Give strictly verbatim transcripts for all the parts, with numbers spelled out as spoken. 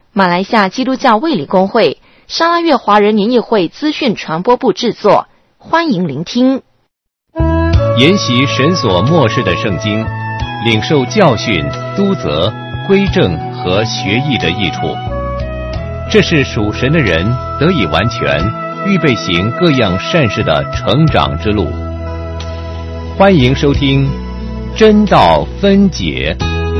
马来西亚基督教卫理公会沙拉越华人年议会资讯传播部制作，欢迎聆听。 研习神所默示的圣经，领受教训、督责、规正和学艺的益处，这是属神的人得以完全，预备行各样善事的成长之路。欢迎收听真道分解。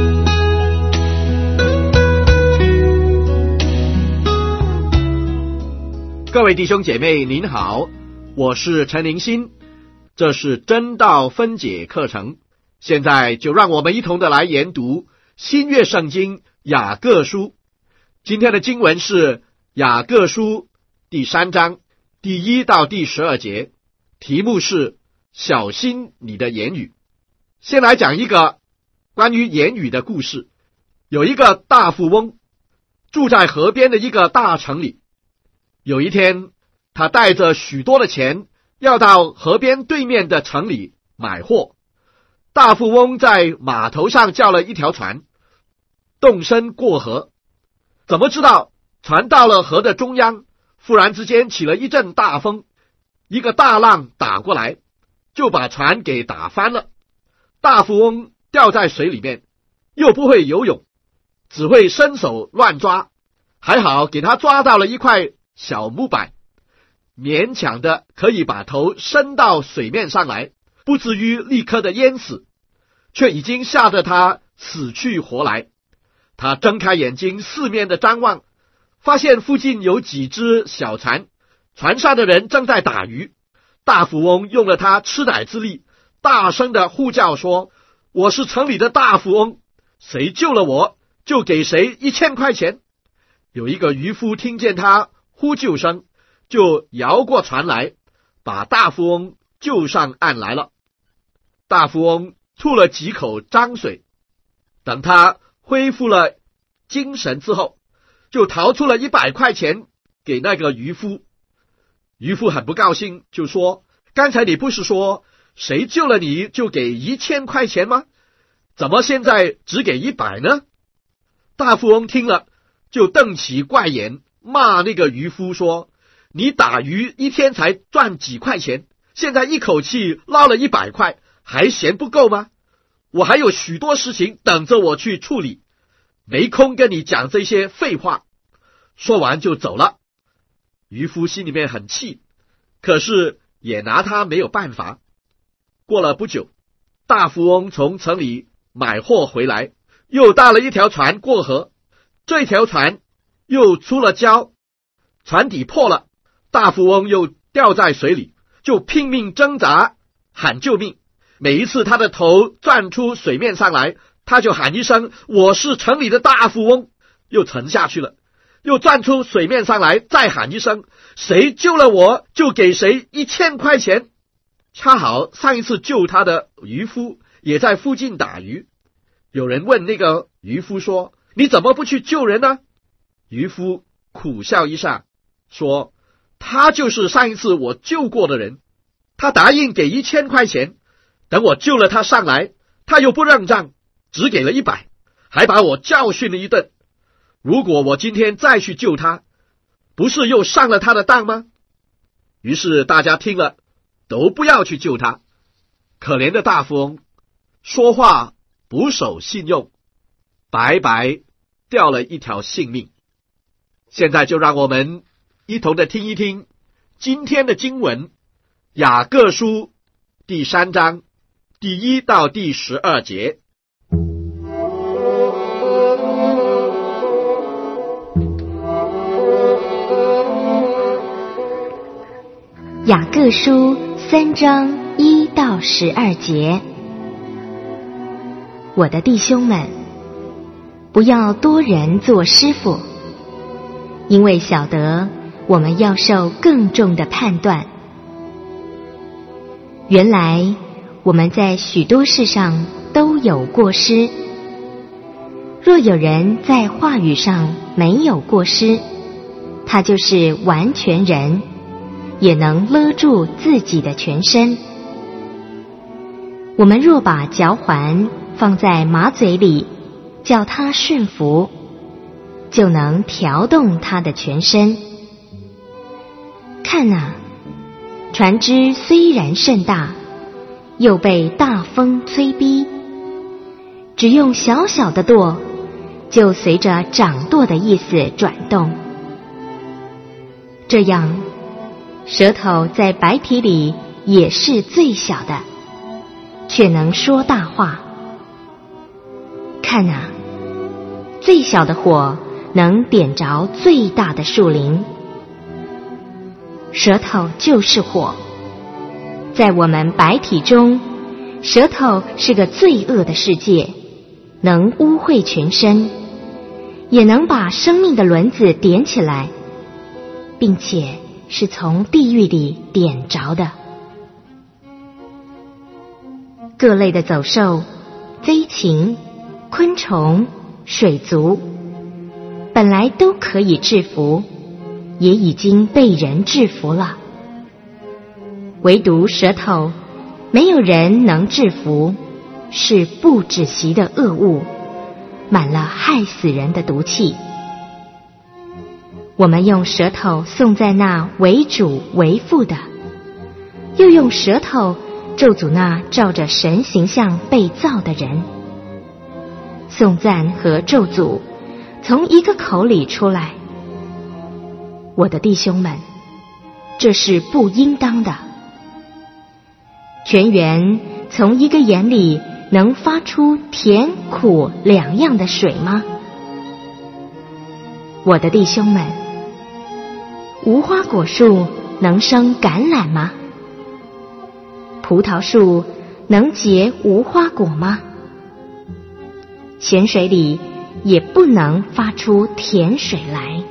各位弟兄姐妹您好，我是陈灵新，这是真道分解课程。现在就让我们一同的来研读新约圣经雅各书。今天的经文是雅各书第三章第一到第十二节，题目是小心你的言语。先来讲一个关于言语的故事。有一个大富翁住在河边的一个大城里，有一天他带着许多的钱要到河边对面的城里买货。大富翁在码头上叫了一条船，动身过河。怎么知道船到了河的中央，忽然之间起了一阵大风，一个大浪打过来，就把船给打翻了。大富翁掉在水里面，又不会游泳，只会伸手乱抓，还好给他抓到了一块小木板，勉强的可以把头伸到水面上来，不至于立刻的淹死，却已经吓得他死去活来。他睁开眼睛四面的张望，发现附近有几只小船，船上的人正在打鱼。大富翁用了他吃奶之力，大声的呼叫说，我是城里的大富翁，谁救了我就给谁一千块钱。有一个渔夫听见他呼救声，就摇过船来，把大富翁救上岸来了。大富翁吐了几口脏水，等他恢复了精神之后，就掏出了一百块钱给那个渔夫。渔夫很不高兴，就说，刚才你不是说谁救了你就给一千块钱吗？怎么现在只给一百呢？大富翁听了，就瞪起怪眼，骂那个渔夫说，你打鱼一天才赚几块钱，现在一口气捞了一百块，还嫌不够吗？我还有许多事情等着我去处理，没空跟你讲这些废话。说完就走了。渔夫心里面很气，可是也拿他没有办法。过了不久，大富翁从城里买货回来，又搭了一条船过河。这条船又出了礁，船底破了，大富翁又掉在水里，就拼命挣扎喊救命。每一次他的头钻出水面上来，他就喊一声，我是城里的大富翁，又沉下去了，又钻出水面上来，再喊一声，谁救了我就给谁一千块钱。恰好上一次救他的渔夫也在附近打鱼。有人问那个渔夫说，你怎么不去救人呢？渔夫苦笑一下说，他就是上一次我救过的人，他答应给一千块钱，等我救了他上来，他又不认账，只给了一百，还把我教训了一顿。如果我今天再去救他，不是又上了他的当吗？于是大家听了都不要去救他。可怜的大富翁说话不守信用，白白掉了一条性命。现在就让我们一同的听一听今天的经文，雅各书第三章第一到第十二节。 雅各书三章一到十二节。我的弟兄们，不要多人做师傅，因为晓得我们要受更重的判断。原来我们在许多事上都有过失，若有人在话语上没有过失，他就是完全人，也能勒住自己的全身。我们若把嚼环放在马嘴里，叫它顺服， 就能调动他的全身。看啊，船只虽然甚大，又被大风催逼，只用小小的舵，就随着掌舵的意思转动。这样，舌头在白体里也是最小的，却能说大话。看啊，最小的火能点着最大的树林。舌头就是火，在我们白体中，舌头是个罪恶的世界，能污秽全身，也能把生命的轮子点起来，并且是从地狱里点着的。各类的走兽、飞禽、昆虫、水族，本来都可以制服，也已经被人制服了。唯独舌头，没有人能制服，是不止息的恶物，满了害死人的毒气。我们用舌头颂赞那为主为父的，又用舌头咒诅那照着神形象被造的人。颂赞和咒诅从一个口里出来。我的弟兄们，这是不应当的。泉源从一个眼里能发出甜苦两样的水吗？我的弟兄们，无花果树能生橄榄吗？葡萄树能结无花果吗？咸水里也不能发出甜水来。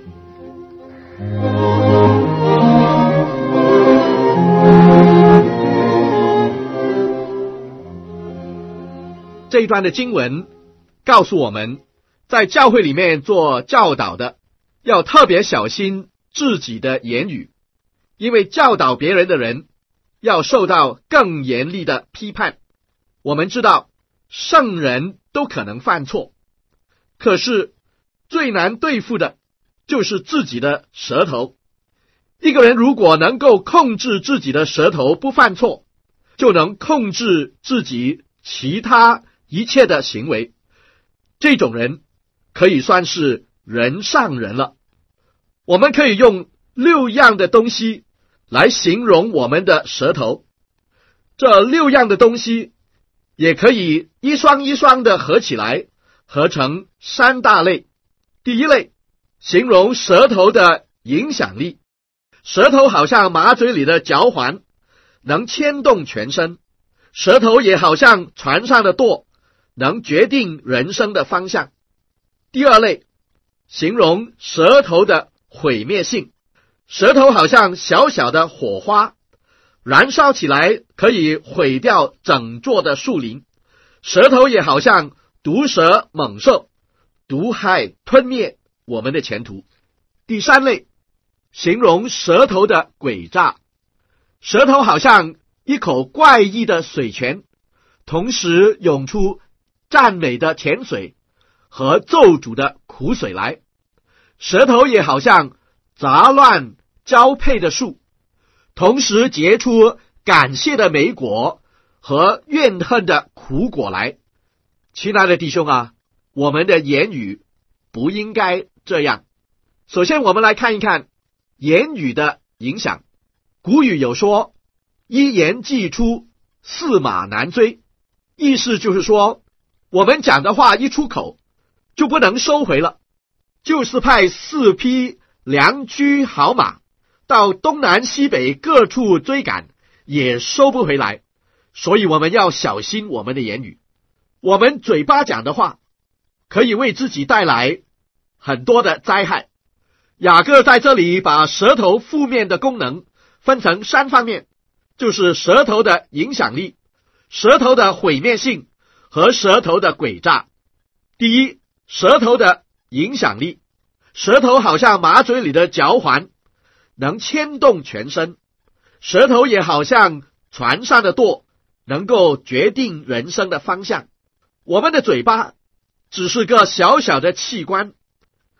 这一段的经文告诉我们，在教会里面做教导的要特别小心自己的言语，因为教导别人的人要受到更严厉的批判。我们知道圣人都可能犯错，可是最难对付的就是自己的舌头。一个人如果能够控制自己的舌头不犯错，就能控制自己其他一切的行为，这种人可以算是人上人了。我们可以用六样的东西来形容我们的舌头，这六样的东西也可以一双一双的合起来，合成三大类。第一类，形容舌头的影响力。舌头好像马嘴里的嚼环，能牵动全身。舌头也好像船上的舵，能决定人生的方向。第二类，形容舌头的毁灭性。舌头好像小小的火花，燃烧起来可以毁掉整座的树林。舌头也好像毒蛇猛兽，毒害吞灭我们的前途。第三类，形容舌头的诡诈。舌头好像一口怪异的水泉，同时涌出赞美的甜水和咒诅的苦水来。舌头也好像杂乱交配的树，同时结出感谢的美果和怨恨的苦果来。亲爱的弟兄啊，我们的言语不应该这样。首先我们来看一看言语的影响。古语有说，一言既出，驷马难追。意思就是说，我们讲的话一出口就不能收回了，就是派四匹良驹好马到东南西北各处追赶，也收不回来。所以我们要小心我们的言语。我们嘴巴讲的话可以为自己带来很多的灾害。雅各在这里把舌头负面的功能分成三方面，就是舌头的影响力、舌头的毁灭性和舌头的诡诈。第一，舌头的影响力。舌头好像马嘴里的嚼环，能牵动全身。舌头也好像船上的舵，能够决定人生的方向。我们的嘴巴只是个小小的器官，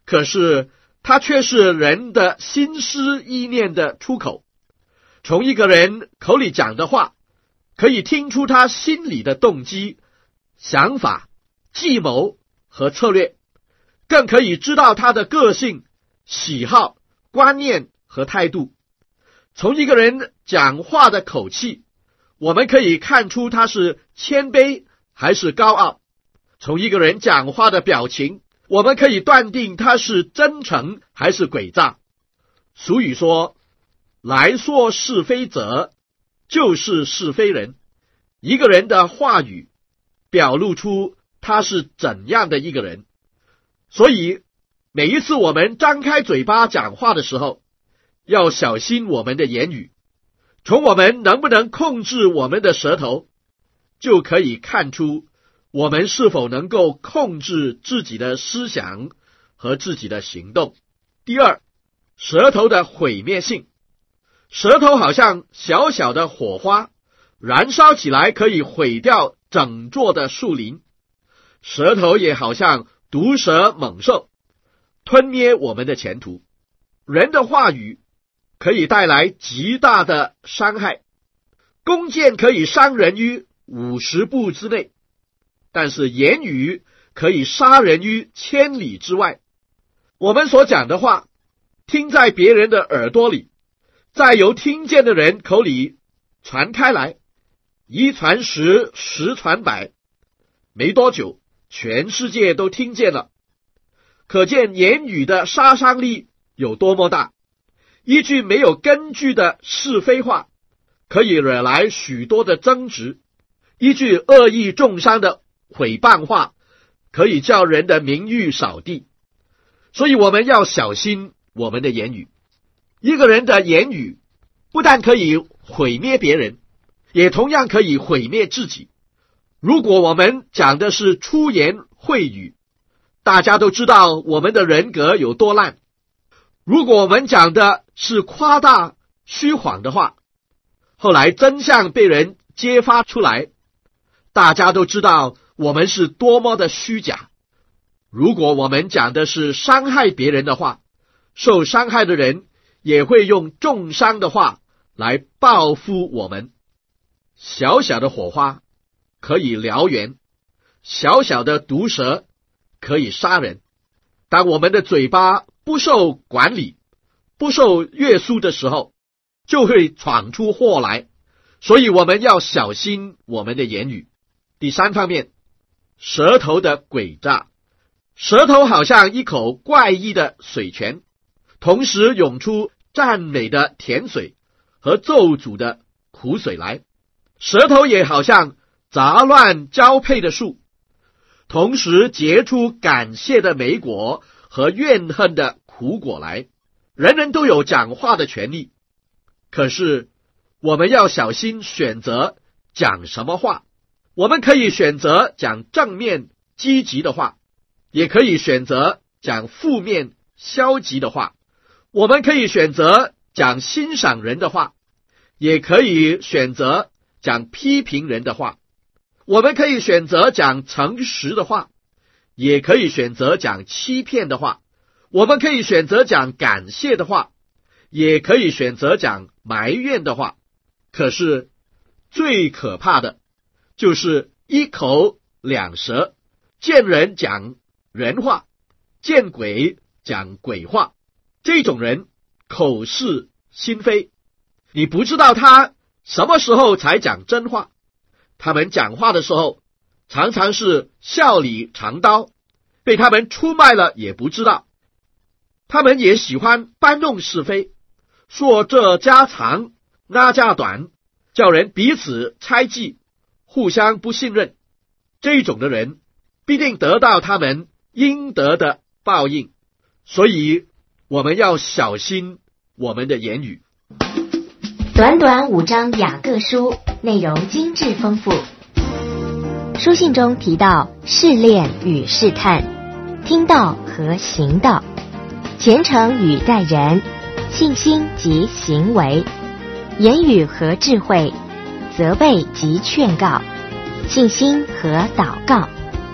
可是它却是人的心思意念的出口。从一个人口里讲的话，可以听出他心里的动机、想法、计谋和策略，更可以知道他的个性、喜好、观念和态度。从一个人讲话的口气，我们可以看出他是谦卑还是高傲。从一个人讲话的表情，我们可以断定他是真诚还是诡诈。俗语说，来说是非者，就是是非人。一个人的话语表露出他是怎样的一个人。所以每一次我们张开嘴巴讲话的时候，要小心我们的言语。从我们能不能控制我们的舌头，就可以看出我们是否能够控制自己的思想和自己的行动。第二，舌头的毁灭性。舌头好像小小的火花，燃烧起来可以毁掉整座的树林。舌头也好像毒蛇猛兽，吞灭我们的前途。人的话语可以带来极大的伤害，弓箭可以伤人于五十步之内，但是言语可以杀人于千里之外。我们所讲的话，听在别人的耳朵里，再由听见的人口里传开来，一传十，十传百，没多久，全世界都听见了。可见言语的杀伤力有多么大。一句没有根据的是非话，可以惹来许多的争执；一句恶意重伤的毁谤话，可以叫人的名誉扫地。所以我们要小心我们的言语。一个人的言语不但可以毁灭别人，也同样可以毁灭自己。如果我们讲的是粗言秽语，大家都知道我们的人格有多烂。如果我们讲的是夸大虚谎的话，后来真相被人揭发出来，大家都知道我们是多么的虚假。如果我们讲的是伤害别人的话，受伤害的人也会用重伤的话来报复我们。小小的火花可以燎原，小小的毒蛇可以杀人。当我们的嘴巴不受管理、不受约束的时候，就会闯出祸来。所以我们要小心我们的言语。第三方面，舌头的诡诈。舌头好像一口怪异的水泉，同时涌出赞美的甜水和咒诅的苦水来。舌头也好像杂乱交配的树，同时结出感谢的美果和怨恨的苦果来。人人都有讲话的权利，可是我们要小心选择讲什么话。我们可以选择讲正面积极的话，也可以选择讲负面消极的话。我们可以选择讲欣赏人的话，也可以选择讲批评人的话。我们可以选择讲诚实的话，也可以选择讲欺骗的话。我们可以选择讲感谢的话，也可以选择讲埋怨的话。可是最可怕的就是一口两舌，见人讲人话，见鬼讲鬼话。这种人口是心非，你不知道他什么时候才讲真话。他们讲话的时候常常是笑里藏刀，被他们出卖了也不知道。他们也喜欢搬弄是非，说这家长那家短，叫人彼此猜忌，互相不信任。这种的人必定得到他们应得的报应。所以我们要小心我们的言语。 短短五章雅各书，内容精致丰富。书信中提到试炼与试探，听道和行道，虔诚与待人，信心及行为，言语和智慧，责备及劝告，信心和祷告。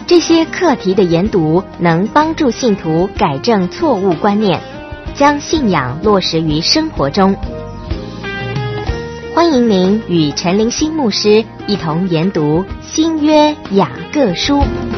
这些课题的研读能帮助信徒改正错误观念，将信仰落实于生活中。欢迎您与陈灵心牧师一同研读新约雅各书。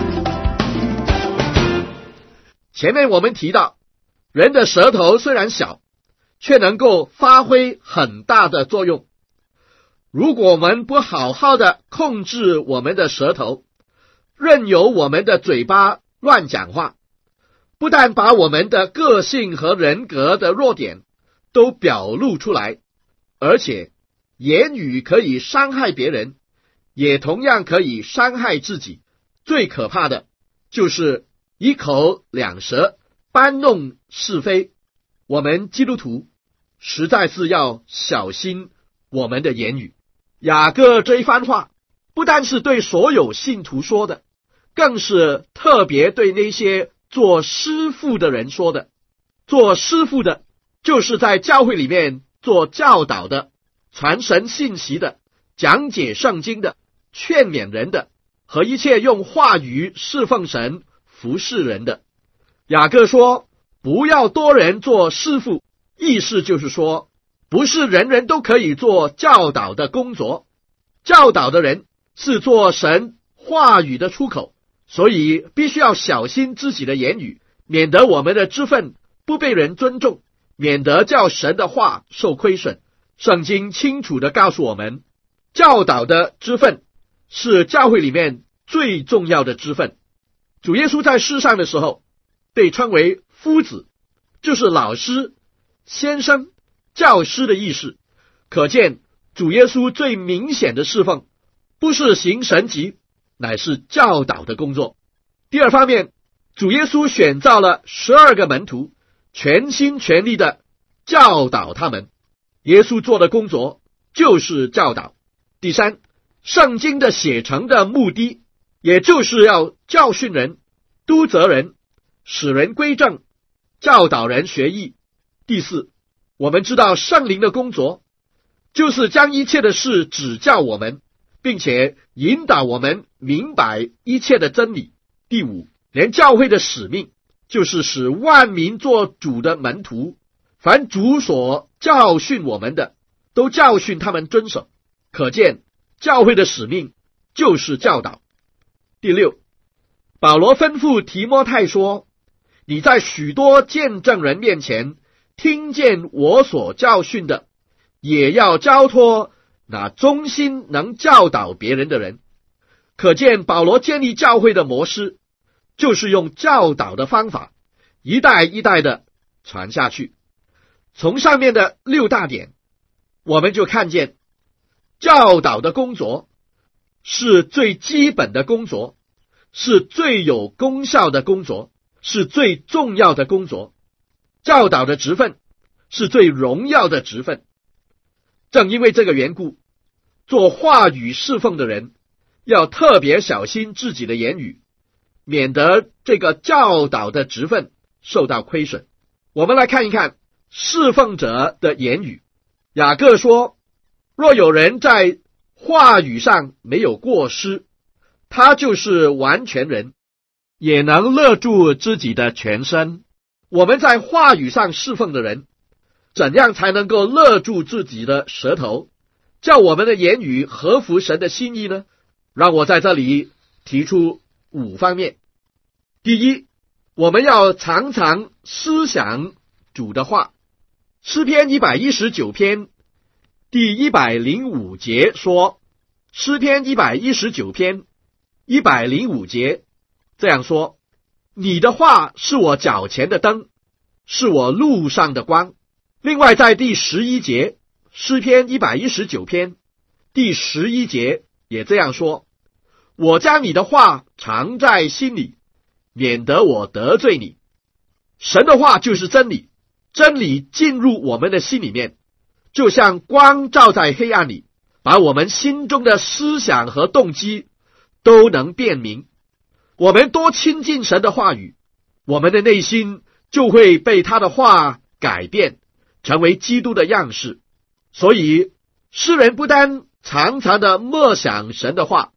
前面我们提到，人的舌头虽然小，却能够发挥很大的作用。如果我们不好好的控制我们的舌头，任由我们的嘴巴乱讲话，不但把我们的个性和人格的弱点都表露出来，而且言语可以伤害别人，也同样可以伤害自己。最可怕的就是一口两舌，搬弄是非。我们基督徒实在是要小心我们的言语。雅各这一番话不单是对所有信徒说的，更是特别对那些做师傅的人说的。做师傅的就是在教会里面做教导的，传神信息的，讲解圣经的，劝勉人的，和一切用话语侍奉神服侍人的。雅各说不要多人做师傅，意思就是说不是人人都可以做教导的工作。教导的人是做神话语的出口，所以必须要小心自己的言语，免得我们的职分不被人尊重，免得叫神的话受亏损。圣经清楚地告诉我们，教导的职分是教会里面最重要的职分。主耶稣在世上的时候被称为夫子，就是老师、先生、教师的意思。可见主耶稣最明显的侍奉不是行神迹，乃是教导的工作。第二方面，主耶稣选召了十二个门徒，全心全力的教导他们。耶稣做的工作就是教导。第三，圣经的写成的目的，也就是要教训人、督责人、使人归正、教导人学义。第四，我们知道圣灵的工作就是将一切的事指教我们，并且引导我们明白一切的真理。第五，连教会的使命就是使万民做主的门徒，凡主所教训我们的，都教训他们遵守。可见教会的使命就是教导。第六，保罗吩咐提摩太说，你在许多见证人面前听见我所教训的，也要交托那忠心能教导别人的人。可见保罗建立教会的模式就是用教导的方法，一代一代的传下去。从上面的六大点，我们就看见教导的工作是最基本的工作，是最有功效的工作，是最重要的工作。教导的职分是最荣耀的职分。正因为这个缘故，做话语侍奉的人要特别小心自己的言语，免得这个教导的职分受到亏损。我们来看一看侍奉者的言语。雅各说，若有人在话语上没有过失，他就是完全人，也能勒住自己的全身。我们在话语上侍奉的人，怎样才能够勒住自己的舌头，叫我们的言语合乎神的心意呢？让我在这里提出五方面。第一，我们要常常思想主的话。诗篇一百一十九篇第一百零五节说，诗篇一百一十九篇一百零五节这样说，你的话是我脚前的灯，是我路上的光。另外在第十一节，诗篇一百一十九篇第十一节也这样说，我将你的话藏在心里，免得我得罪你。神的话就是真理，真理进入我们的心里面，就像光照在黑暗里，把我们心中的思想和动机都能辨明。我们多亲近神的话语，我们的内心就会被他的话改变，成为基督的样式。所以诗人不单常常的默想神的话，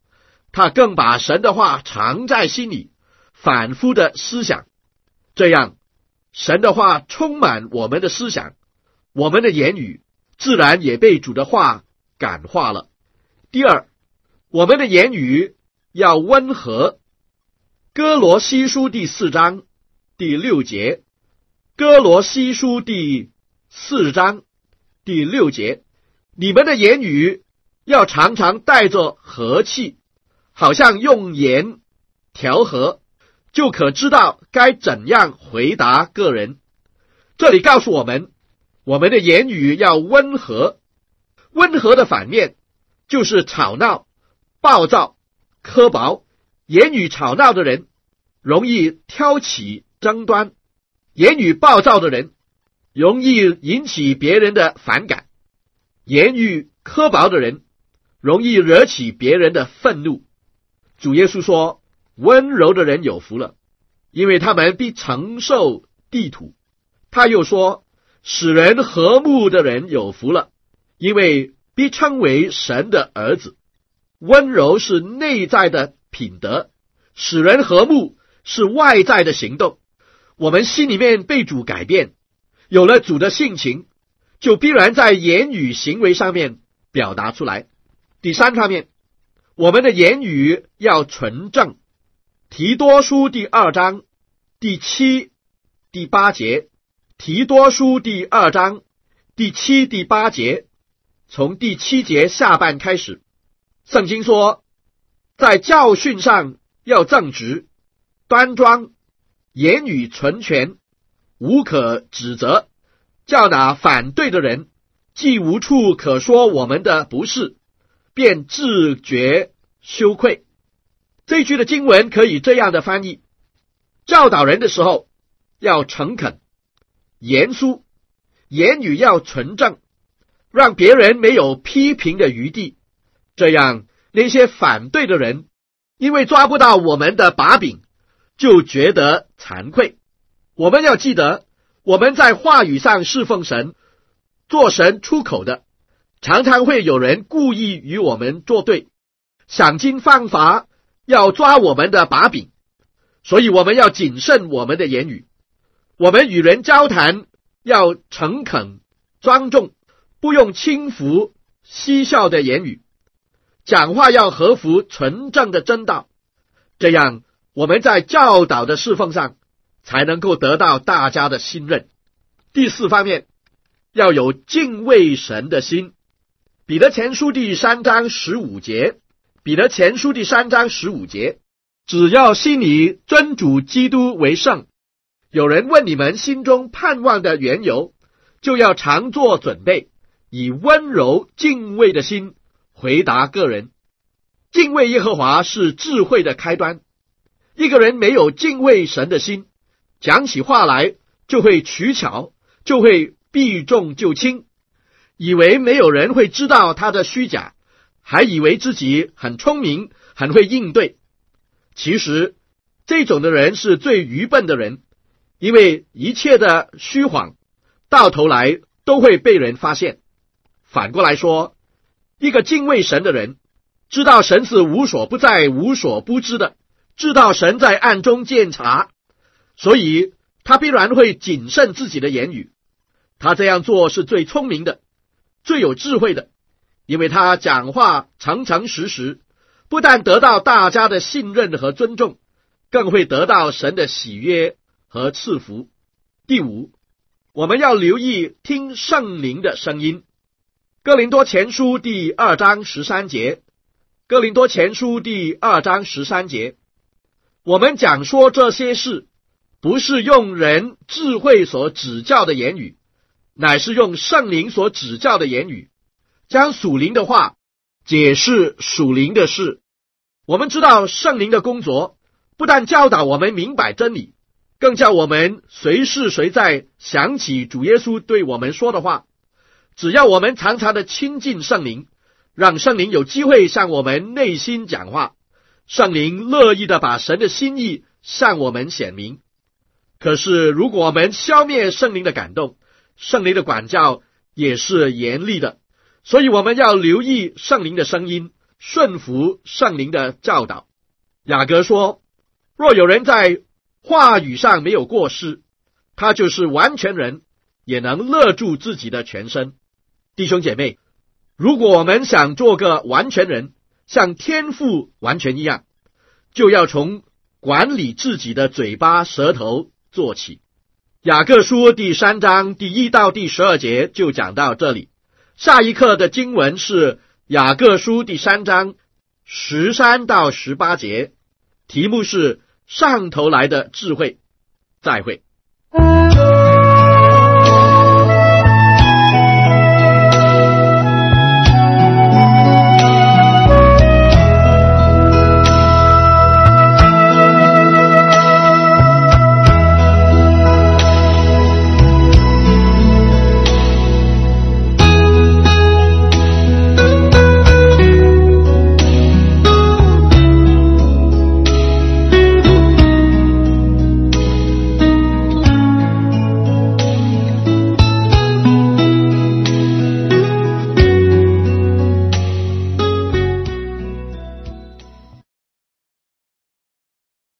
他更把神的话藏在心里，反复的思想，这样神的话充满我们的思想，我们的言语自然也被主的话感化了。第二，我们的言语要温和。哥罗西书第四章第六节，哥罗西书第四章第六节，你们的言语要常常带着和气，好像用盐调和，就可知道该怎样回答个人。这里告诉我们，我们的言语要温和。温和的反面就是吵闹、暴躁、刻薄。言语吵闹的人容易挑起争端，言语暴躁的人容易引起别人的反感，言语刻薄的人容易惹起别人的愤怒。主耶稣说，温柔的人有福了，因为他们必承受地土。他又说，使人和睦的人有福了，因为必称为神的儿子。温柔是内在的品德，使人和睦是外在的行动。我们心里面被主改变，有了主的性情，就必然在言语行为上面表达出来。第三方面，我们的言语要纯正。提多书第二章第七、第八节，提多书第二章第七、第八节，从第七节下半开始，圣经说，在教训上要正直、端庄，言语纯全，无可指责，叫那反对的人既无处可说我们的不是，便自觉羞愧。这一句的经文可以这样的翻译：教导人的时候要诚恳、严肃，言语要纯正，让别人没有批评的余地。这样那些反对的人因为抓不到我们的把柄，就觉得惭愧。我们要记得，我们在话语上侍奉神，做神出口的，常常会有人故意与我们作对，想尽方法要抓我们的把柄，所以我们要谨慎我们的言语。我们与人交谈要诚恳庄重，不用轻浮嬉笑的言语，讲话要合乎纯正的真道，这样我们在教导的侍奉上才能够得到大家的信任。第四方面，要有敬畏神的心。彼得前书第三章十五节，彼得前书第三章十五节，只要心里尊主基督为圣，有人问你们心中盼望的缘由，就要常做准备，以温柔敬畏的心回答个人。敬畏耶和华是智慧的开端。一个人没有敬畏神的心，讲起话来就会取巧，就会避重就轻，以为没有人会知道他的虚假，还以为自己很聪明，很会应对。其实这种的人是最愚笨的人，因为一切的虚谎到头来都会被人发现。反过来说，一个敬畏神的人，知道神是无所不在、无所不知的，知道神在暗中监察，所以他必然会谨慎自己的言语。他这样做是最聪明的，最有智慧的，因为他讲话诚诚实实，不但得到大家的信任和尊重，更会得到神的喜悦和赐福。第五，我们要留意听圣灵的声音。哥林多前书第二章十三节，哥林多前书第二章十三节，我们讲说这些事，不是用人智慧所指教的言语，乃是用圣灵所指教的言语，将属灵的话解释属灵的事。我们知道圣灵的工作，不但教导我们明白真理，更叫我们随时随在想起主耶稣对我们说的话。只要我们常常的亲近圣灵，让圣灵有机会向我们内心讲话，圣灵乐意的把神的心意向我们显明。可是如果我们消灭圣灵的感动，圣灵的管教也是严厉的，所以我们要留意圣灵的声音， 顺服圣灵的教导。雅各说，若有人在话语上没有过失，他就是完全人，也能勒住自己的全身。弟兄姐妹，如果我们想做个完全人，像天父完全一样，就要从管理自己的嘴巴舌头做起。雅各书第三章第一到第十二节就讲到这里。下一课的经文是雅各书第三章十三到十八节，题目是上头来的智慧。再会。